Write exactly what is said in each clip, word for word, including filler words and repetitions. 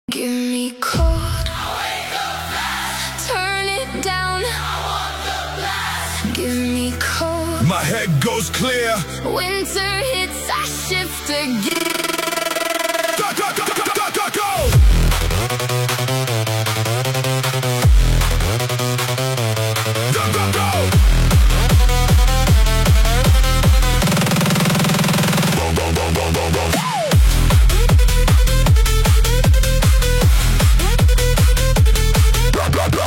Give me cold, turn it down. Give me cold, my head goes clear. winter hits, I shift again. Go, go, go, go, go, go, go. Go, go, go. Go, go, go, go, go, go. Go, go, go.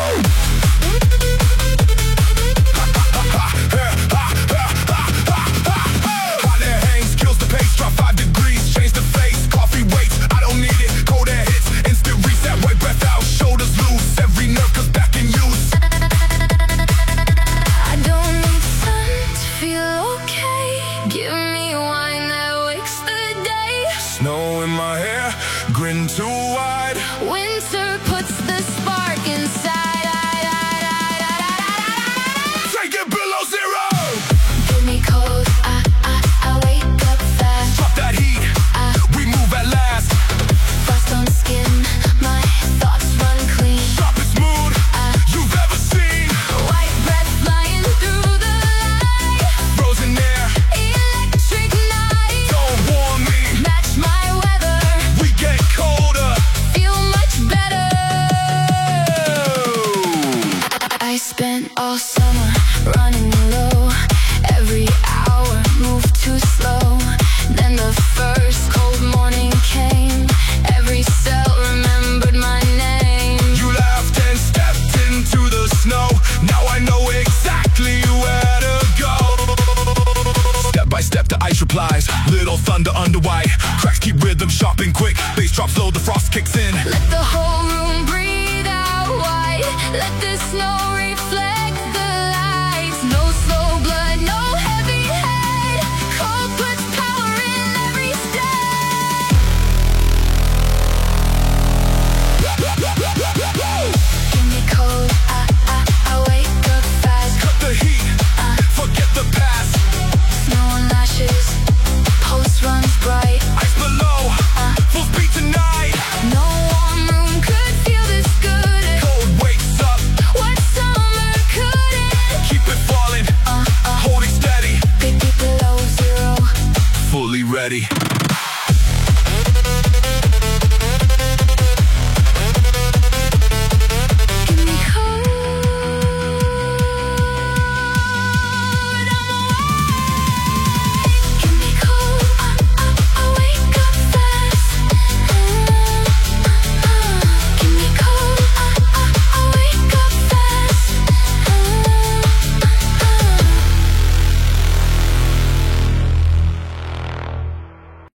Hot air hangs, kills the pace, drop five degrees, change the face, coffee waits, I don't need it, cold air hits, instant reset, wipe breath out, shoulders loose, every nerve comes back in use. I don't need sun to feel okay. Give me wine that wakes the day. Snow in my hair, grin too wide. Winter